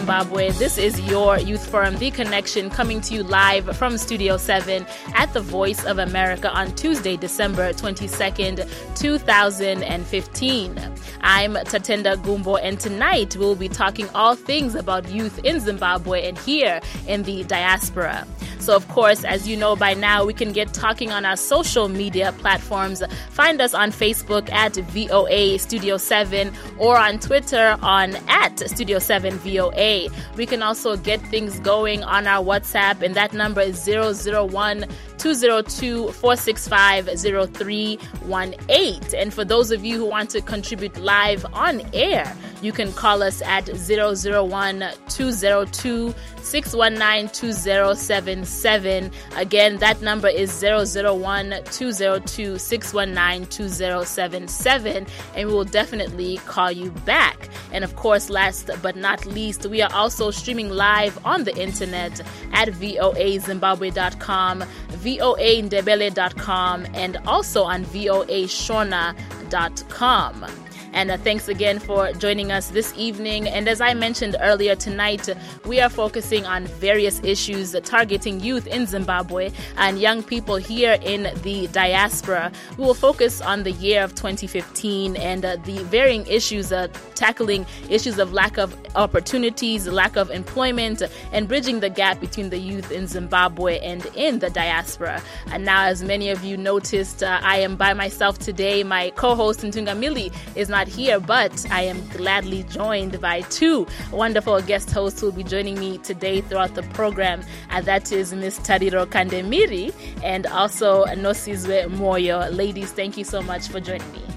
Zimbabwe. This is your Youth Forum, The Connection, coming to you live from Studio 7 at the Voice of America on Tuesday, December 22nd, 2015. I'm Tatenda Gumbo, and tonight we'll be talking all things about youth in Zimbabwe and here in the diaspora. So, of course, as you know by now, we can get talking on our social media platforms. Find us on Facebook at VOA Studio 7 or on Twitter on at Studio 7 VOA. We can also get things going on our WhatsApp, and that number is 001-202-465-0318. And for those of you who want to contribute live on air, you can call us at 001-202-619-2077. Again, that number is 001-202-619-2077, and we will definitely call you back. And of course, last but not least, we are also streaming live on the internet at voazimbabwe.com, voandebele.com, and also on voashona.com. And thanks again for joining us this evening. And as I mentioned earlier, tonight we are focusing on various issues targeting youth in Zimbabwe and young people here in the diaspora. We will focus on the year of 2015 and the varying issues, tackling issues of lack of opportunities, lack of employment, and bridging the gap between the youth in Zimbabwe and in the diaspora. And now, as many of you noticed, I am by myself today. My co-host Ntungamili is not here, but I am gladly joined by two wonderful guest hosts who will be joining me today throughout the program, and that is Ms. Tariro Kandemiri and also Nosizwe Moyo. Ladies, thank you so much for joining me.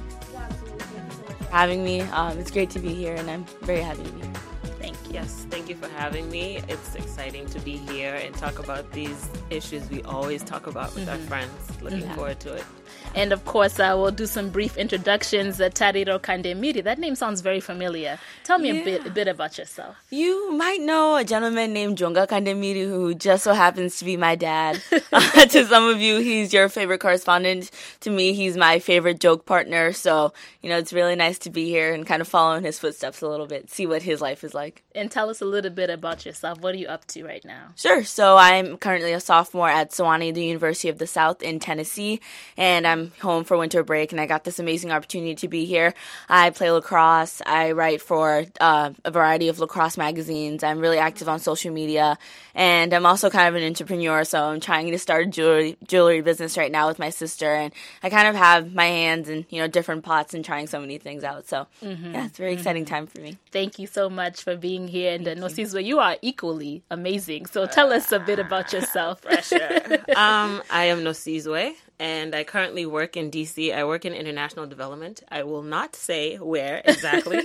Having me. It's great to be here, and I'm very happy to be here. Thank you. Yes, thank you for having me. It's exciting to be here and talk about these issues we always talk about with our friends. Looking forward to it. And of course, we'll do some brief introductions. Tariro Kandemiri, that name sounds very familiar. Tell me a bit about yourself. You might know a gentleman named Jonga Kandemiri, who just so happens to be my dad. To some of you, he's your favorite correspondent. To me, he's my favorite joke partner. So, it's really nice to be here and kind of follow in his footsteps a little bit, see what his life is like. And tell us a little bit about yourself. What are you up to right now? Sure. So I'm currently a sophomore at Sewanee, the University of the South in Tennessee, and I'm home for winter break, and I got this amazing opportunity to be here. I play lacrosse. I write for a variety of lacrosse magazines. I'm really active on social media, and I'm also kind of an entrepreneur, so I'm trying to start a jewelry business right now with my sister, and I kind of have my hands in, different pots and trying so many things out. So, yeah, it's a very exciting time for me. Thank you so much for being here. And Nosizwe, you are equally amazing. So tell us a bit about yourself. Pressure. I am Nosizwe, and I currently work in D.C. I work in international development. I will not say where exactly.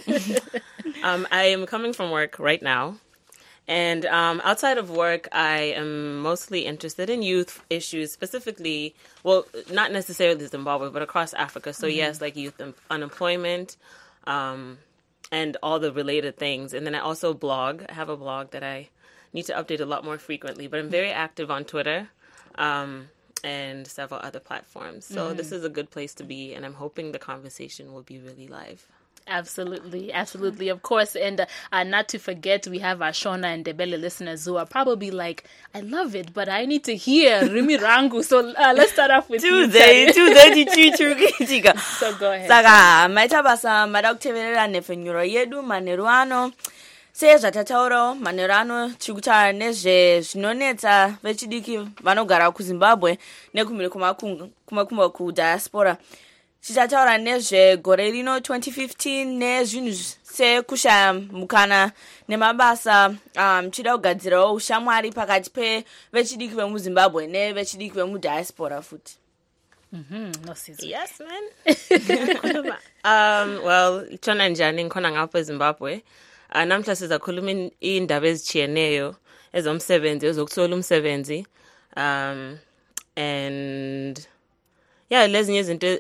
I am coming from work right now. And outside of work, I am mostly interested in youth issues, specifically, well, not necessarily Zimbabwe, but across Africa. So yes, like youth unemployment, and all the related things. And then I also blog. I have a blog that I need to update a lot more frequently, but I'm very active on Twitter and several other platforms. So this is a good place to be, and I'm hoping the conversation will be really live. Absolutely, absolutely, of course. And not to forget, we have our Shona and Ndebele listeners who are probably like, I love it, but I need to hear Rimi Rangu. So let's start off with Tuesday. So go ahead. Saka, maitabasa madakuteverera nefenyuro yedu manheru ano. Sezvatataurawo manheru ano tiri kutaura nezvezvinonetsa vechidiki vanogara kuZimbabwe nekumhiri kumakumbo kudiaspora. Tichataura nezvegore rino 2015 nezvinhu sekushaya mukana nemabasa, tichida kugadzirawo ushamwari pakati pevechidiki vemuZimbabwe nevechidiki vemudiaspora futi. Yes, man. Well, chona njani nkhona ngapha eZimbabwe. Namhla sizakhuluma indaba ezichiyeneyo ezomsebenzi, ezokuthola umsebenzi. And yeah, lezinye izinto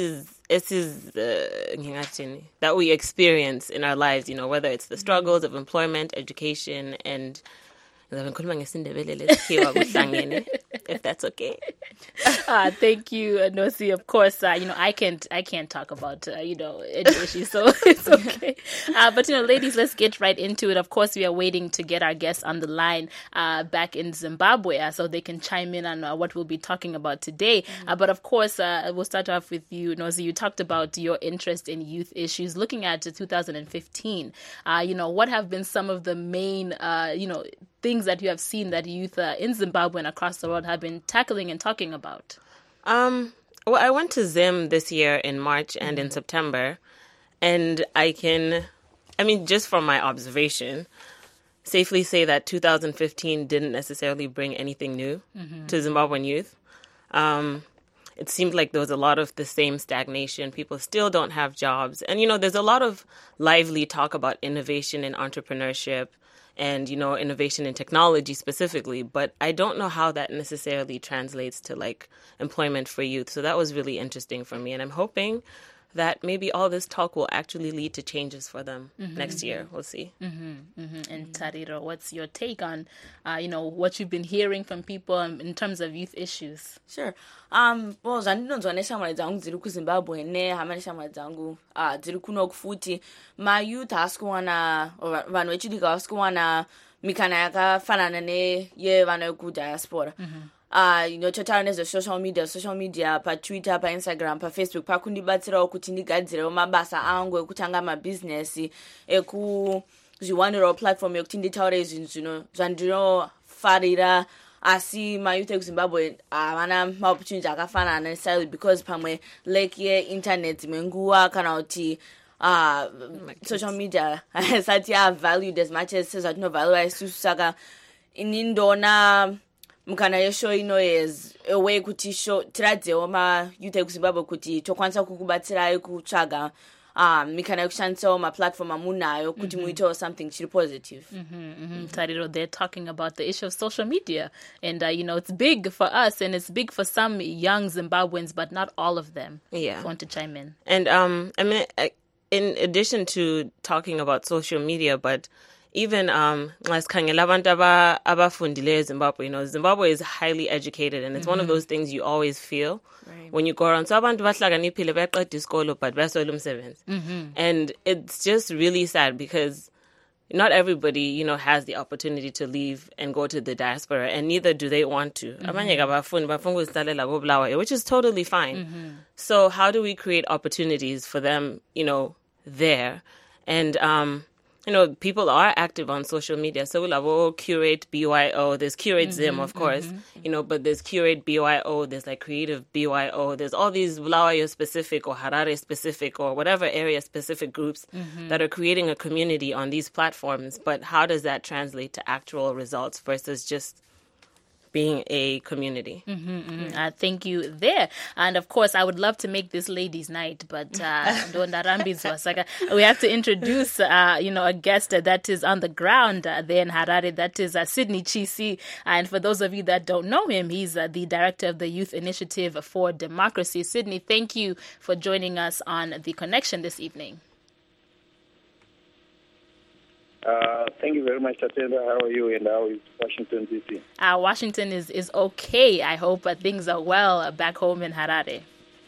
ngingathini that we experience in our lives, whether it's the struggles of employment, education, and ngizabe ngikhuluma ngesindebele lesikhiwa kuhlangene, if that's okay. Thank you, Nosi. Of course, I can't talk about any issues, so it's okay. But ladies, let's get right into it. Of course, we are waiting to get our guests on the line back in Zimbabwe, so they can chime in on what we'll be talking about today. But of course, we'll start off with you, Nosi. You talked about your interest in youth issues, looking at 2015. What have been some of the main, things that you have seen that youth in Zimbabwe and across the world have been tackling and talking about? Well, I went to Zim this year in March and in September, and just from my observation, safely say that 2015 didn't necessarily bring anything new to Zimbabwean youth. It seemed like there was a lot of the same stagnation. People still don't have jobs. And, there's a lot of lively talk about innovation and entrepreneurship and, innovation in technology specifically. But I don't know how that necessarily translates to, employment for youth. So that was really interesting for me. And I'm hoping that maybe all this talk will actually lead to changes for them next year. We'll see. And Tariro, what's your take on, what you've been hearing from people in terms of youth issues? Sure. Well, zvandinonzwa neshamwari dzangu dziri kuZimbabwe nehamani shamwari dzangu dziri kuno kufuti mayouth haasi kuwana vanhu vechidiki havasi kuwana mikana yakafanana neyevanhu vekudiaspora. Totaura nezve social media paTwitter, paInstagram, paFacebook pakundibatsirawo kuti ndigadzirewo mabasa angu ekutanga mabhizinesi ekuzviwanirawo platform yekuti nditaure zvinhu zvandinofarira. Asi mayouth ekuZimbabwe havana maopportunity akafanana necessarily because pamwe lack ye-internet dzimwe nguva kana kuti social media hasati valued as much as sezvatinovaluwa isusu. Saka ini ndona mukana yeshow ino is a way kuti tiradzewo mayouth ekuZimbabwe kuti tokwanisa kukubatsirai kutsvaga mikana yekushandisawo maplatform amunayo kuti muitewo something chiri positive. Tariro, they're talking about the issue of social media, and it's big for us and it's big for some young Zimbabweans, but not all of them. Yeah, if you want to chime in. And in addition to talking about social media, but even ngasikhangela abantu abafundileyo Zimbabwe, Zimbabwe is highly educated, and it's one of those things you always feel when you go around. So abantu bahlakaniphile bayaqeda isikolo but bayaswela umsebenzi. And it's just really sad because not everybody, has the opportunity to leave and go to the diaspora, and neither do they want to. Abanye bafuna ukuzihlalela koBulawayo, which is totally fine. So how do we create opportunities for them, there? And people are active on social media. So we'll have Curate BYO. There's Curate Zim, of course, but there's Curate BYO. There's Creative BYO. There's all these Bulawayo specific or Harare specific or whatever area specific groups that are creating a community on these platforms. But how does that translate to actual results versus just being a community? Thank you there. And of course, I would love to make this ladies' night, but we have to introduce, a guest that is on the ground there in Harare. That is Sydney Chisi. And for those of you that don't know him, he's the director of the Youth Initiative for Democracy. Sydney, thank you for joining us on The Connection this evening. Thank you very much, Tatenda. How are you, and how is Washington, D.C.? Washington is okay. I hope things are well back home in Harare.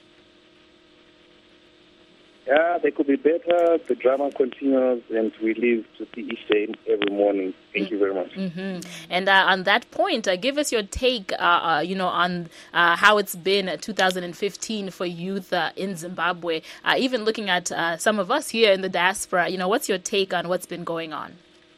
Yeah, they could be better. The drama continues, and we live to see each day every morning. Thank you very much. And on that point, give us your take, on how it's been 2015 for youth in Zimbabwe. Even looking at some of us here in the diaspora, what's your take on what's been going on?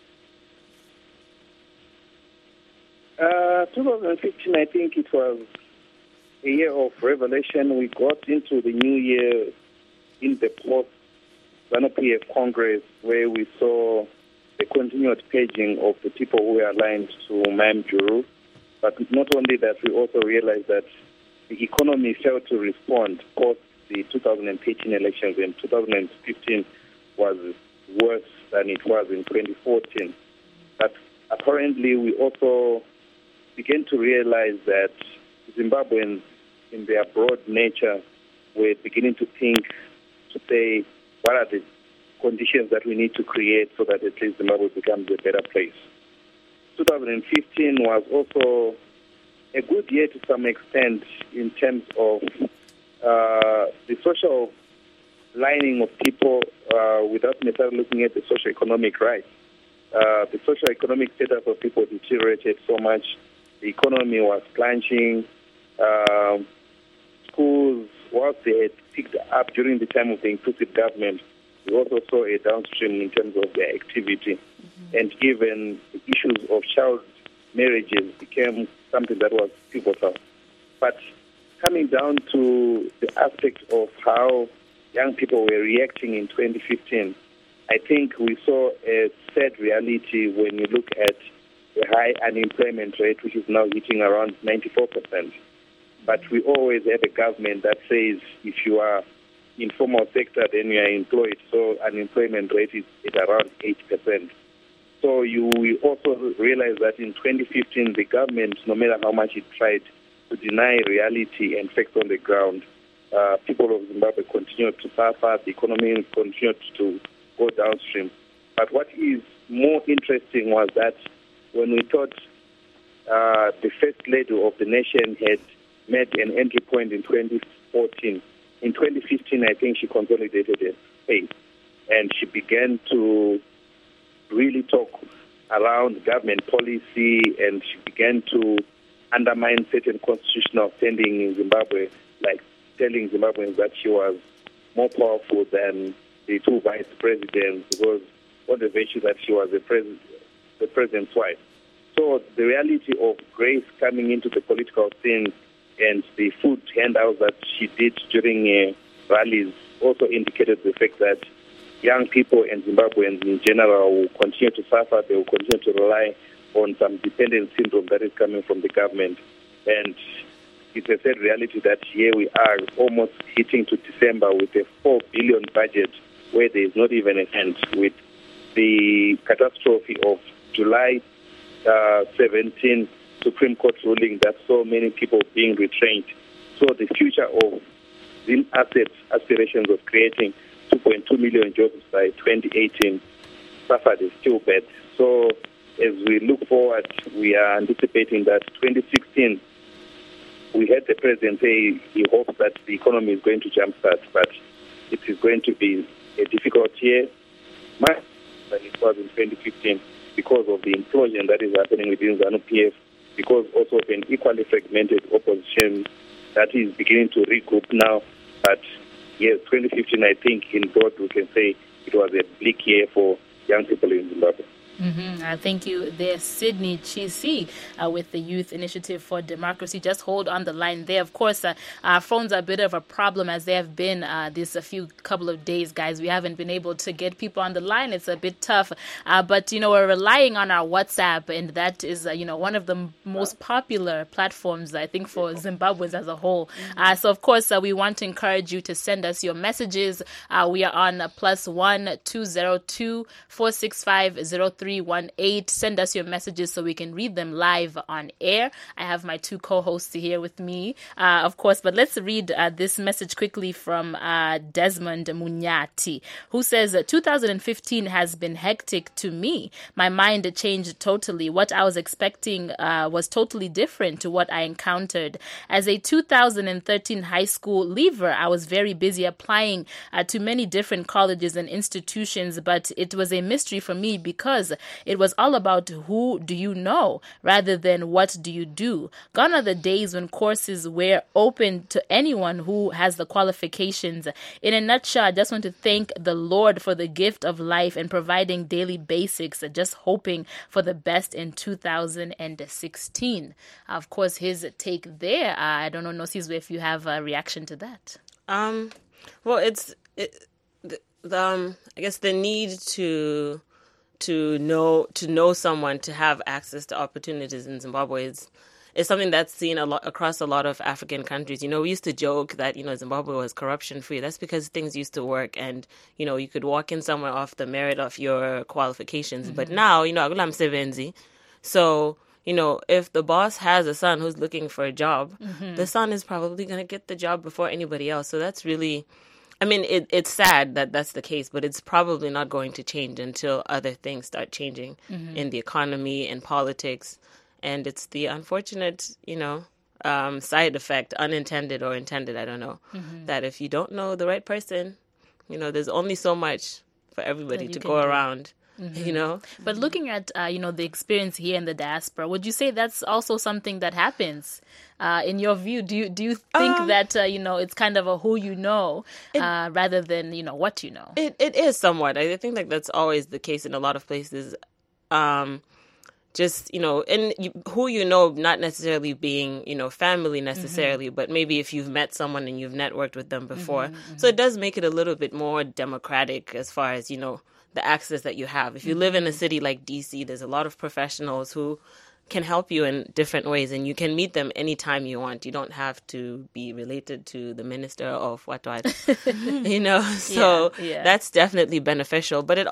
2015, I think it was a year of revelation. We got into the new year in the post-ZANU-PF Congress, where we saw the continued paging of the people who were aligned to Ma'am Juru. But not only that, we also realized that the economy failed to respond post the 2013 elections, and 2015 was worse than it was in 2014. But apparently we also began to realize that Zimbabweans, in their broad nature, were beginning to think, to say, what are the conditions that we need to create so that at least Zimbabwe becomes a better place. 2015 was also a good year to some extent in terms of the social lining of people without necessarily looking at the socio-economic rights. The socio-economic status of people deteriorated so much. The economy was plunging. Schools, whilst they had picked up during the time of the inclusive government, we also saw a downstream in terms of their activity. And even the issues of child marriages became something that was pivotal. But coming down to the aspect of how young people were reacting in 2015, I think we saw a sad reality when you look at the high unemployment rate, which is now hitting around 94%. But we always have a government that says if you are in formal sector, then you are employed. So unemployment rate is at around 8%. So you will also realize that in 2015, the government, no matter how much it tried to deny reality and facts on the ground, people of Zimbabwe continued to suffer, the economy continued to go downstream. But what is more interesting was that when we thought the first lady of the nation had met an entry point in 2014, in 2015, I think she consolidated her pace and she began to really talk around government policy, and she began to undermine certain constitutional standing in Zimbabwe, like telling Zimbabweans that she was more powerful than the two vice presidents because on the virtue that she was the president's wife. So the reality of Grace coming into the political scene and the food handouts that she did during rallies also indicated the fact that young people and Zimbabweans in general will continue to suffer. They will continue to rely on some dependent syndrome that is coming from the government. And it's a sad reality that here we are almost hitting to December with a 4 billion budget where there is not even a cent, with the catastrophe of July 17 Supreme Court ruling that so many people being retrained. So the future of Zim Assets aspirations of creating 2.2 million jobs by 2018 suffered a still bad. So as we look forward, we are anticipating that 2016, we had the president say he hopes that the economy is going to jumpstart, but it is going to be a difficult year, much than it was in 2015, because of the implosion that is happening within ZANU-PF, because also of an equally fragmented opposition that is beginning to regroup now. But yes, 2015, I think in broad we can say it was a bleak year for young people in Zimbabwe. Thank you there, Sydney Chisi, with the Youth Initiative for Democracy. Just hold on the line there. Of course, our phones are a bit of a problem as they have been this couple of days, guys. We haven't been able to get people on the line. It's a bit tough. But, we're relying on our WhatsApp, and that is, one of the most popular platforms, I think, for Zimbabweans as a whole. So, of course, we want to encourage you to send us your messages. We are on +1 202 465 0318. Send us your messages so we can read them live on air. I have my two co-hosts here with me, of course, but let's read this message quickly from Desmond Munyati, who says, 2015 has been hectic to me. My mind changed totally. What I was expecting was totally different to what I encountered. As a 2013 high school leaver, I was very busy applying to many different colleges and institutions, but it was a mystery for me because it was all about who do you know rather than what do you do. Gone are the days when courses were open to anyone who has the qualifications. In a nutshell, I just want to thank the Lord for the gift of life and providing daily basics, just hoping for the best in 2016. Of course, his take there. I don't know, Nosizwe, if you have a reaction to that. Well, I guess the need to know someone, to have access to opportunities in Zimbabwe is something that's seen a lot across a lot of African countries. We used to joke that, Zimbabwe was corruption free. That's because things used to work and, you could walk in somewhere off the merit of your qualifications. But now, akulam sevenzi. So, if the boss has a son who's looking for a job, the son is probably going to get the job before anybody else. So that's really I mean, it's sad that that's the case, but it's probably not going to change until other things start changing in the economy and politics. And it's the unfortunate, side effect, unintended or intended, I don't know, that if you don't know the right person, there's only so much for everybody to go around. But looking at the experience here in the diaspora, would you say that's also something that happens in your view? Do you think that it's kind of a who you know rather than what you know? It is somewhat. I think like that's always the case in a lot of places. Just and who you know, not necessarily being family necessarily, but maybe if you've met someone and you've networked with them before, so it does make it a little bit more democratic as far as the access that you have. If you live in a city like DC, there's a lot of professionals who can help you in different ways, and you can meet them anytime you want. You don't have to be related to the minister of what. So that's definitely beneficial. But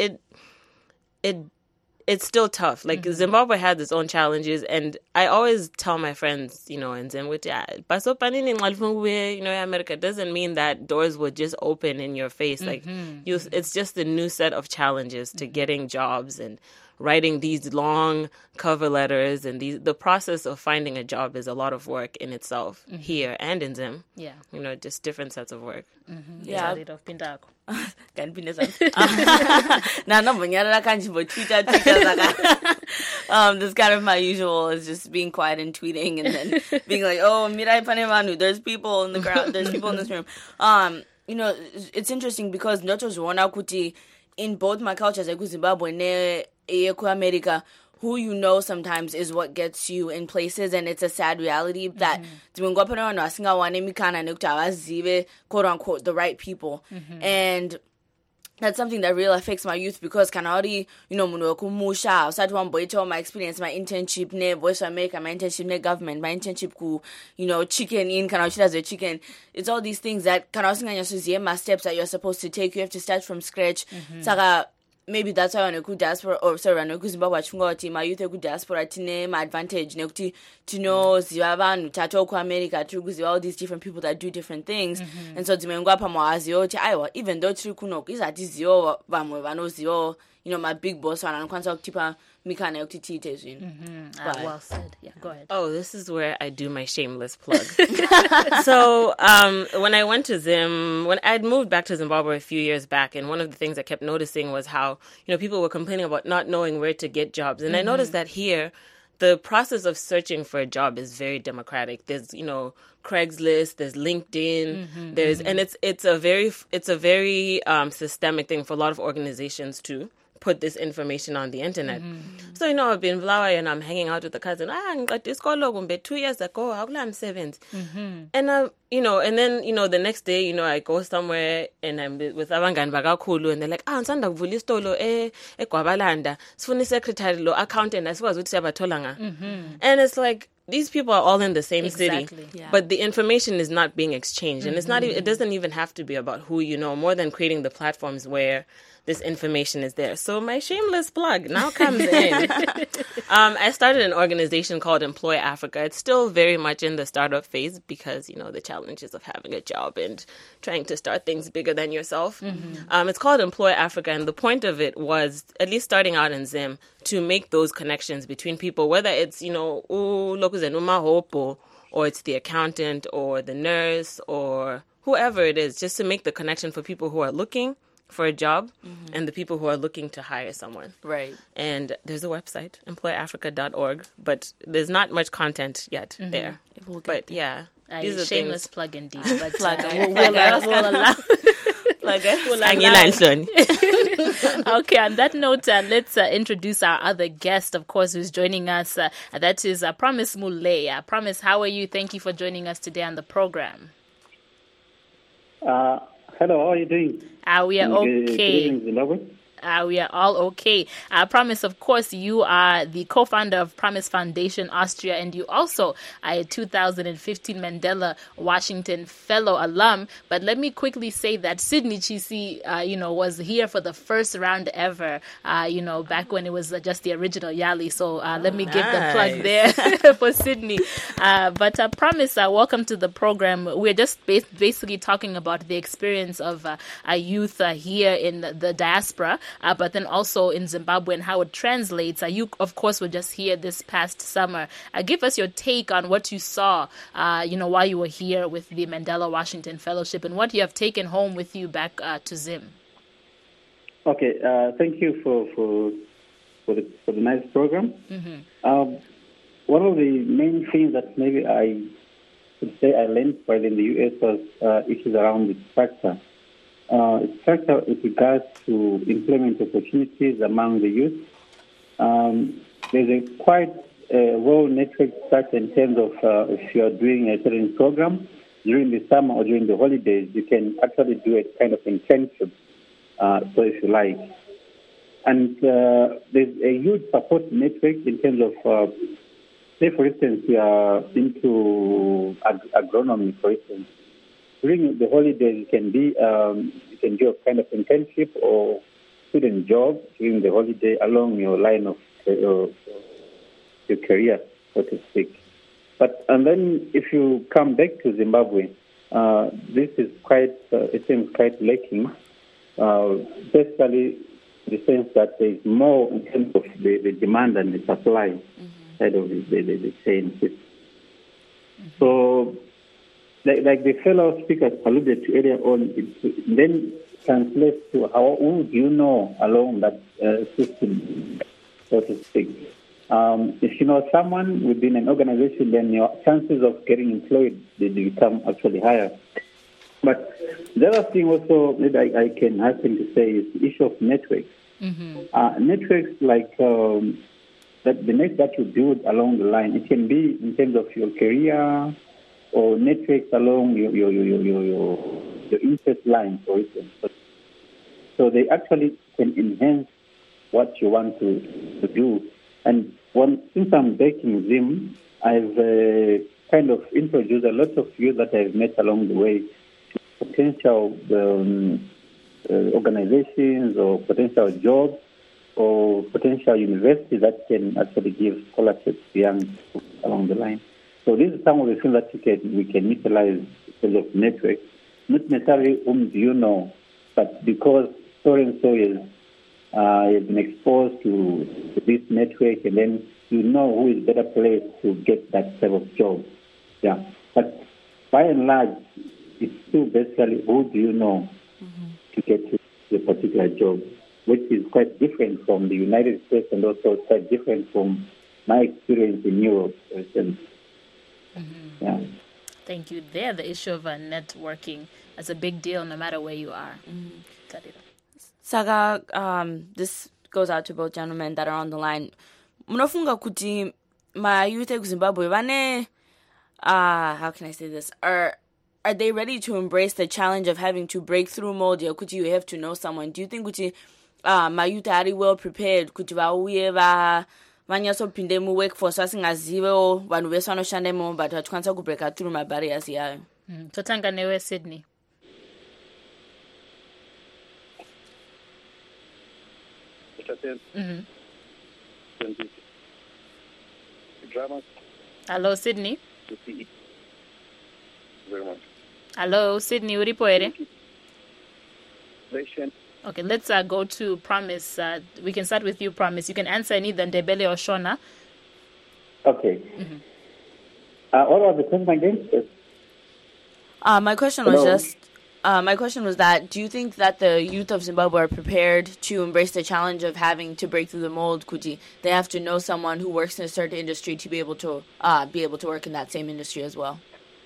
it's still tough. Like Zimbabwe had its own challenges, and I always tell my friends, in Zimbabwe, America doesn't mean that doors would just open in your face. Like it's just a new set of challenges to getting jobs and writing these long cover letters, and the process of finding a job is a lot of work in itself here and in Zim. Yeah, just different sets of work. Yeah. This kind of my usual is just being quiet and tweeting and then being like, oh, Mirai Panevanu, there's people in the ground, there's people in this room. It's interesting because in both my cultures, like Zimbabwe and America, who you know sometimes is what gets you in places, and it's a sad reality that quote unquote the right people. And that's something that really affects my youth because kanari, munhu wekumusha, usati wamboitawo my experience, my internship ne Voice of America, my internship ne government, my internship ku, chicken in, kana uchida zve chicken. It's all these things that kana usinganyasoziva my steps that you're supposed to take. You have to start from scratch. Saka maybe that's why vanhu vekudiaspora, or sorry, vanhu vekuzimbabwe vachifunga kuti mayouth ekudiaspora tine maadvantage nekuti tinoziva vanhu tatowo kuamerica tiri kuziva all these different people that do different things. And so dzimwe nguva pamwe hazivo kuti aiwa even though tiri kunoku izi hatizivo vamwe vanozivawo my big boss vanhu vanokwanisa kutipa mikana yekuti tiite zvinhu. Well said. Yeah, go ahead. Oh, this is where I do my shameless plug. So when I went to Zim, when I'd moved back to Zimbabwe a few years back, and one of the things I kept noticing was how people were complaining about not knowing where to get jobs. And I noticed that here, the process of searching for a job is very democratic. There's, Craigslist, there's LinkedIn, and it's a very systemic thing for a lot of organizations to put this information on the internet. So, I've been Vlawa and I'm hanging out with a cousin. I got this call 2 years ago. I'm 7. And, and then, the next day, I go somewhere and I'm with Avangan Bagakulu and they're like, Nsanda Vulistolo, Gwabalanda, Sfuni secretary, lo accountant, as well as Tolanga. And it's like, these people are all in the same city, but the information is not being exchanged. And it's not, it doesn't even have to be about who you know, more than creating the platforms where this information is there. So my shameless plug now comes in. I started an organization called Employ Africa. It's still very much in the startup phase because, the challenges of having a job and trying to start things bigger than yourself. It's called Employ Africa, and the point of it was, at least starting out in Zim, to make those connections between people, whether it's, or it's the accountant or the nurse or whoever it is, just to make the connection for people who are looking for a job and the people who are looking to hire someone. Right. And there's a website, employafrica.org, but there's not much content yet there. But yeah. These are shameless things. Plug indeed. But plug Okay, on that note, let's introduce our other guest, of course, who's joining us. That is Promise Mulea. Promise, how are you? Thank you for joining us today on the program. Hello, how are you doing? We are okay. Zimbabwe? We are all okay. Promise, of course, you are the co-founder of Promise Foundation Austria, and you also are a 2015 Mandela Washington Fellow alum. But let me quickly say that Sydney Chisi, was here for the first round ever, back when it was just the original Yali. So let me give the plug there for Sydney. But Promise, welcome to the program. We're just basically talking about the experience of youth here in the diaspora, but then also in Zimbabwe and how it translates. You, of course, were just here this past summer. Give us your take on what you saw, while you were here with the Mandela Washington Fellowship and what you have taken home with you back to Zim. Okay, thank you for the nice program. Mm-hmm. One of the main things that maybe I would say I learned while in the U.S. was issues around the structure. Structure with regards to employment opportunities among the youth. There's a quite well-networked structure in terms of if you are doing a certain program during the summer or during the holidays, you can actually do a kind of internship, so if you like. And there's a huge support network in terms of, say, for instance, you are into agronomy, for instance. During the holidays, you can do a kind of internship or student job during the holiday along your line of your career, so to speak. And then if you come back to Zimbabwe, this is it seems quite lacking, especially in the sense that there is more in terms of the demand and the supply side of the chain. Mm-hmm. So, like the fellow speakers alluded to earlier on, it then translates to who do you know along that system, so to speak. If you know someone within an organization, then your chances of getting employed they become actually higher. But the other thing also that I can happen to say is the issue of networks. Mm-hmm. Networks like that the net that you build along the line, it can be in terms of your career or networks along your interest line, for instance. So they actually can enhance what you want to do. And since I'm back in Zim, I've kind of introduced a lot of youth that I've met along the way to potential organizations or potential jobs or potential universities that can actually give scholarships to young people along the line. So these are some of the things that we can utilize because of network. Not necessarily whom do you know, but because so-and-so has been exposed to this network, and then you know who is better placed to get that type of job. Yeah. But by and large, it's still basically who do you know to get to the particular job, which is quite different from the United States and also quite different from my experience in Europe, for instance. Mm-hmm. Yeah. Thank you. There, the issue of networking is a big deal no matter where you are. Saga, this goes out to both gentlemen that are on the line. Munofunga kuti ma youth in Zimbabwe vane, how can I say this? Are they ready to embrace the challenge of having to break through mold? Kuti you have to know someone. Do you think kuti ma youth are well prepared kuti vauye vanyasopinde mu workforce vasingazivewo vanhu vese vanoshandemo but vatikwanisa kubreaka through mabarriers yayo? Totanga newe Sydney. Mm-hmm. Hello, Sydney. Very much. Hello, Sydney. Uripo ere? Okay, let's go to Promise. We can start with you, Promise. You can answer in either Ndebele or Shona. Okay. Mm-hmm. What was the question again? My question was just... my question was that, do you think that the youth of Zimbabwe are prepared to embrace the challenge of having to break through the mold, Kuti? They have to know someone who works in a certain industry to be able to work in that same industry as well.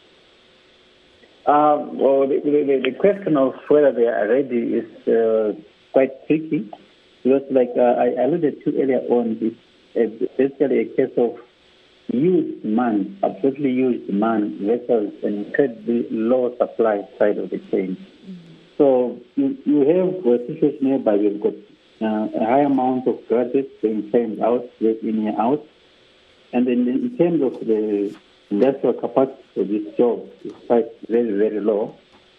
Well, the question of whether they are ready is quite tricky because, like I alluded to earlier on, it's basically a case of huge demand, absolutely huge demand versus an incredibly low supply side of the chain. Mm-hmm. So you have a situation whereby we've got a high amount of graduates being trained out, year in, year out. And then in terms of the industrial capacity for this job, it's quite very, very low.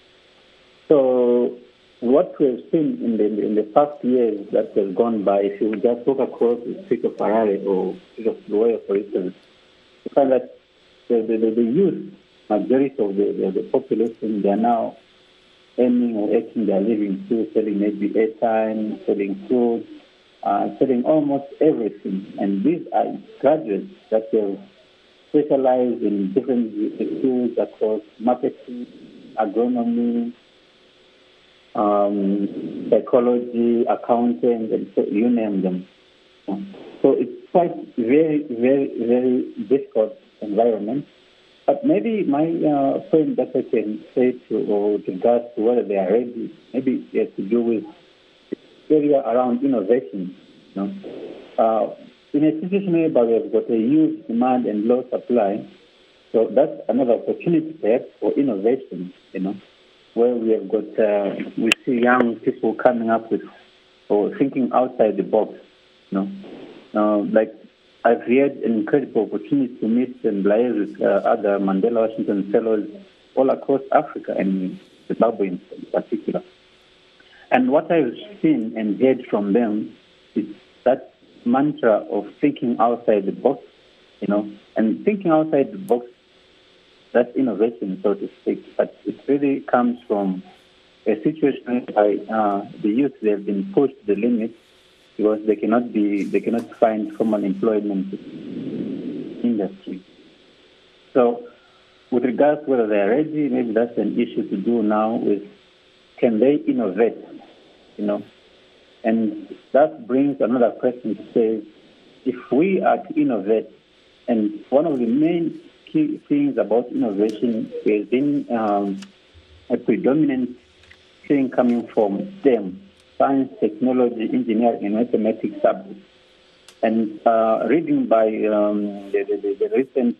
So what we've seen in the past years that has gone by, if you just walk across the street of Harare or street of Luoya, for instance, you find that the youth, majority of the population, they are now earning or making their living through selling maybe airtime, selling food, selling almost everything. And these are graduates that have specialized in different fields across marketing, agronomy, psychology, accounting, and so you name them. So it's quite very, very, very difficult environment. But maybe my friend that I can say to, or with regards to whether they are ready, maybe it has to do with the area around innovation. In a situation where we have got a huge demand and low supply, so that's another opportunity perhaps for innovation, where we have got, we see young people coming up with or thinking outside the box, like I've had an incredible opportunity to meet and liaise with other Mandela Washington Fellows all across Africa and Zimbabwe in particular. And what I've seen and heard from them is that mantra of thinking outside the box, and thinking outside the box, that's innovation, so to speak. But it really comes from a situation where the youth, they have been pushed to the limit because they cannot find formal employment in industry. So with regards to whether they are ready, maybe that's an issue to do now with can they innovate, And that brings another question to say, if we are to innovate, and one of the main key things about innovation is in a predominant thing coming from STEM, science, technology, engineering, and mathematics subjects. And reading by the recent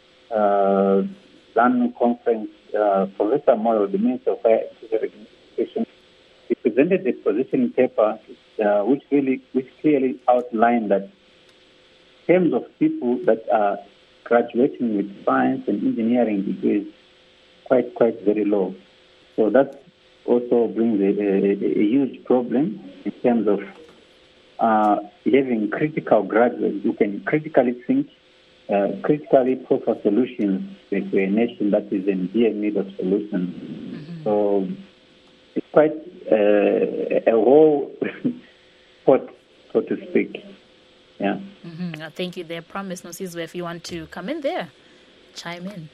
London conference, Professor Moyo, the Minister of Higher Education, he presented a position paper which clearly outlined that in terms of people that are graduating with science and engineering degrees, quite very low. So that also brings a huge problem in terms of having critical graduates who can critically think, critically proffer solutions to a nation that is in dear need of solutions. Mm-hmm. So it's quite a whole pot, so to speak. Yeah. Mm-hmm. Thank you there. Promise, Nosizwe, if you want to come in there, chime in.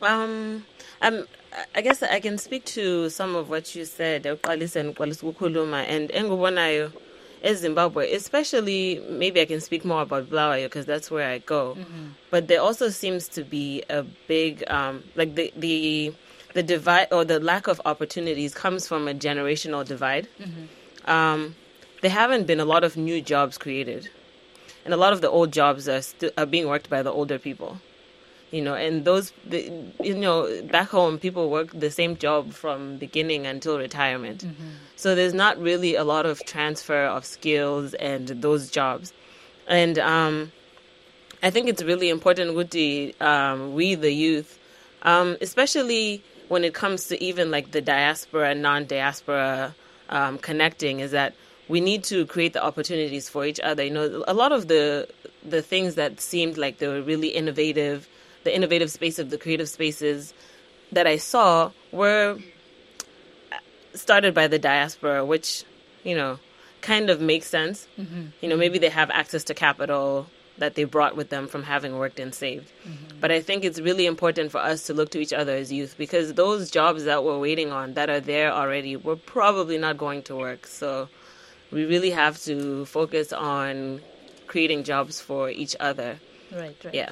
I guess I can speak to some of what you said, and Engubonayo is Zimbabwe, especially maybe I can speak more about Bulawayo because that's where I go. Mm-hmm. But there also seems to be a big, like the divide or the lack of opportunities comes from a generational divide. Mm-hmm. There haven't been a lot of new jobs created. And a lot of the old jobs are being worked by the older people, and those, back home, people work the same job from beginning until retirement. Mm-hmm. So there's not really a lot of transfer of skills and those jobs. And I think it's really important, Guti, we, the youth, especially when it comes to even like the diaspora and non-diaspora connecting, is that we need to create the opportunities for each other. A lot of the things that seemed like they were really innovative, the innovative space of the creative spaces that I saw were started by the diaspora, which, kind of makes sense. Mm-hmm. Maybe they have access to capital that they brought with them from having worked and saved. Mm-hmm. But I think it's really important for us to look to each other as youth, because those jobs that we're waiting on that are there already, we're probably not going to work. So we really have to focus on creating jobs for each other. Right. Yeah.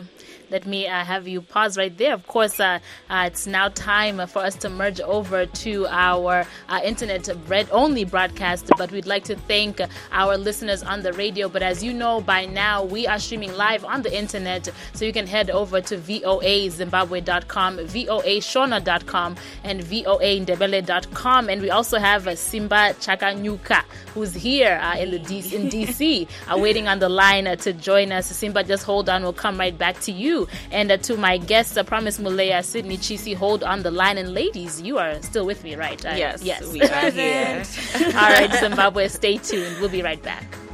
Let me have you pause right there. Of course, it's now time for us to merge over to our internet only broadcast, but we'd like to thank our listeners on the radio. But as you know by now, we are streaming live on the internet, so you can head over to voazimbabwe.com, voashona.com, and voandebele.com. And we also have Simba Chakanyuka, who's here in DC, waiting on the line to join us. Simba, just hold on. We'll come right back to you. And to my guests, Promise Mulea, Sydney Chisi, hold on the line. And ladies, you are still with me, right? Yes, yes. We are here. All right, Zimbabwe, stay tuned. We'll be right back.